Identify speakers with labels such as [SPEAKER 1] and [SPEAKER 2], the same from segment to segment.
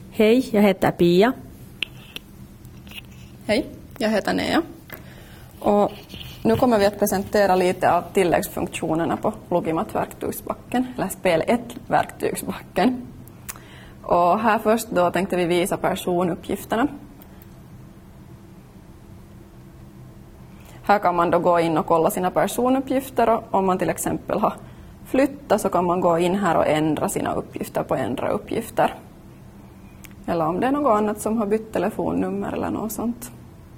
[SPEAKER 1] Hej, jag heter Pia.
[SPEAKER 2] Hej, jag heter Nea. Och nu kommer vi att presentera lite av tilläggsfunktionerna på Logimat-verktygsbacken, eller spel 1-verktygsbacken. Och här först då tänkte vi visa personuppgifterna. Här kan man då gå in och kolla sina personuppgifter, och om man till exempel har flyttat så kan man gå in här och ändra sina uppgifter på ändra uppgifter. Eller om det är något annat som har bytt telefonnummer eller något sånt.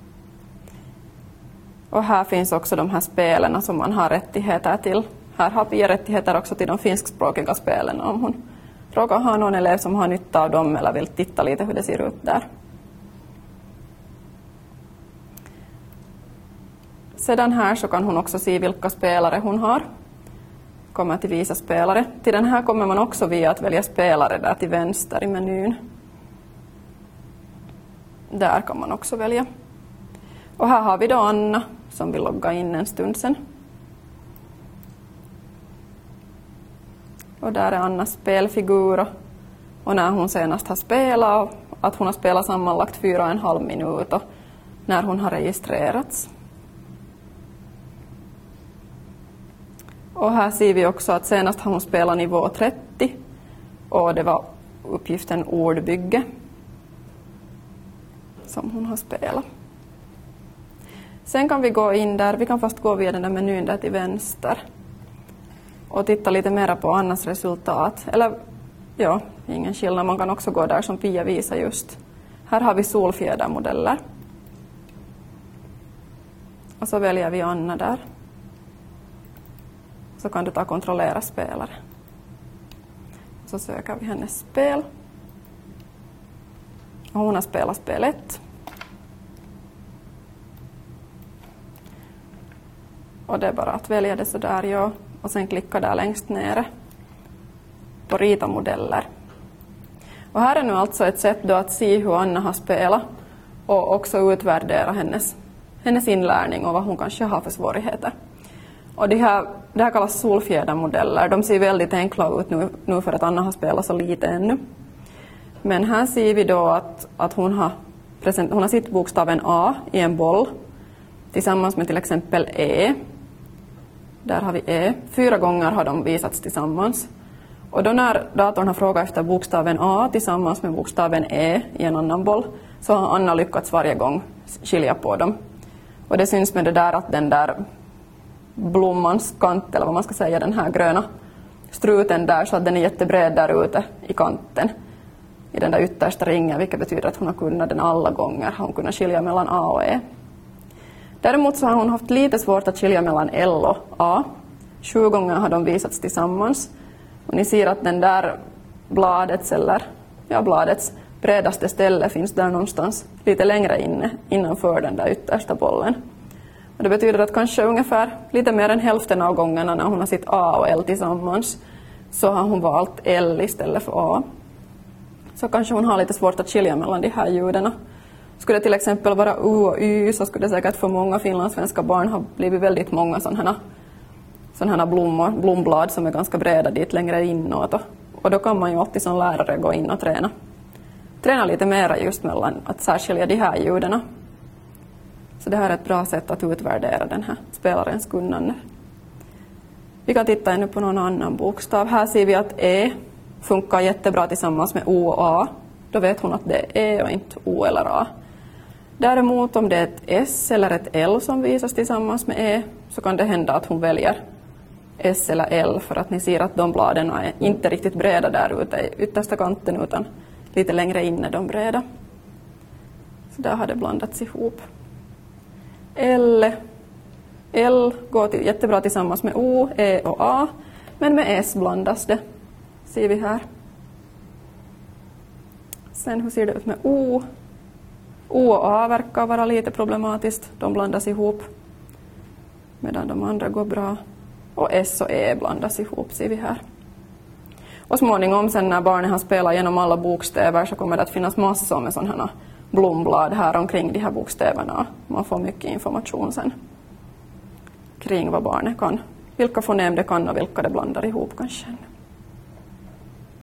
[SPEAKER 2] Och här finns också de här spelen som man har rättigheter till. Här har Pia rättigheter också till de finskspråkiga spelen om hon råkar ha någon elev som har nytta av dem eller vill titta lite hur det ser ut där. Sedan här så kan hon också se vilka spelare hon har. Kommer till visa spelare. Till den här kommer man också via att välja spelare där till vänster i menyn. Där kan man också välja. Och här har vi då Anna som vill logga in en stund sedan. Och där är Annas spelfigur och när hon senast har spelat, att hon har spelat sammanlagt 4,5 minuter och när hon har registrerats. Och här ser vi också att senast har hon spelat nivå 30 och det var uppgiften ordbygge som hon har spelat. Sen kan vi gå in där, vi kan först gå via den där menyn där till vänster och titta lite mer på Annas resultat. Eller ja, ingen skillnad, man kan också gå där som Pia visar just. Här har vi solfjädermodeller. Och så väljer vi Anna där. Så kan du ta kontrollera spelare. Så söker vi hennes spel. Och hon har spelat spel 1. Och det är bara att välja det så där, ja. Och sen klicka där längst nere på rita modeller. Och här är nu alltså ett sätt då att se hur Anna har spelat och också utvärdera hennes inlärning och vad hon kanske har för svårigheter. Och det här kallas solfjädermodeller. De ser väldigt enkla ut nu för att Anna har spelat så lite ännu. Men här ser vi då att hon har sitt bokstaven A i en boll tillsammans med till exempel E. Där har vi E. 4 gånger har de visats tillsammans. Och då när datorn har frågat efter bokstaven A tillsammans med bokstaven E i en annan boll så har Anna lyckats varje gång skilja på dem. Och det syns med det där att den där blommans kant, eller vad man ska säga, den här gröna struten där, så att den är jättebred där ute i kanten i den där yttersta ringen, vilket betyder att hon har kunnat den alla gånger. Hon kunnat skilja mellan A och E. Däremot så har hon haft lite svårt att skilja mellan L och A. 7 gånger har de visats tillsammans. Och ni ser att den där bladets bredaste ställe finns där någonstans lite längre innanför den där yttersta bollen. Och det betyder att kanske ungefär lite mer än hälften av gångerna när hon har sitt A och L tillsammans så har hon valt L istället för A. Så kanske hon har lite svårt att skilja mellan de här ljuden. Skulle det till exempel vara U och Y så skulle det säkert för många finlandssvenska barn ha blivit väldigt många sådana här blomblad som är ganska breda dit längre inåt. Och då kan man ju alltid som lärare gå in och träna lite mer just mellan att särskilja de här ljuden. Så det här är ett bra sätt att utvärdera den här spelarens kunnande. Vi kan titta ännu på någon annan bokstav. Här ser vi att E funkar jättebra tillsammans med O och A. Då vet hon att det är E och inte O eller A. Däremot om det är ett S eller ett L som visas tillsammans med E så kan det hända att hon väljer S eller L för att ni ser att de bladen är inte riktigt breda där ute i yttersta kanten utan lite längre inne de breda. Så där har det blandats ihop. L går jättebra tillsammans med O, E och A, men med S blandas det, ser vi här. Sen hur ser det ut med O? O och A verkar vara lite problematiskt, de blandas ihop medan de andra går bra. Och S och E blandas ihop, ser vi här. Och småningom sen när barnen har spelat genom alla bokstäver så kommer det att finnas massor med sådana här blomblad här omkring de här bokstäverna. Man får mycket information sen kring vad barnet kan, vilka fonem det kan och vilka det blandar ihop kanske.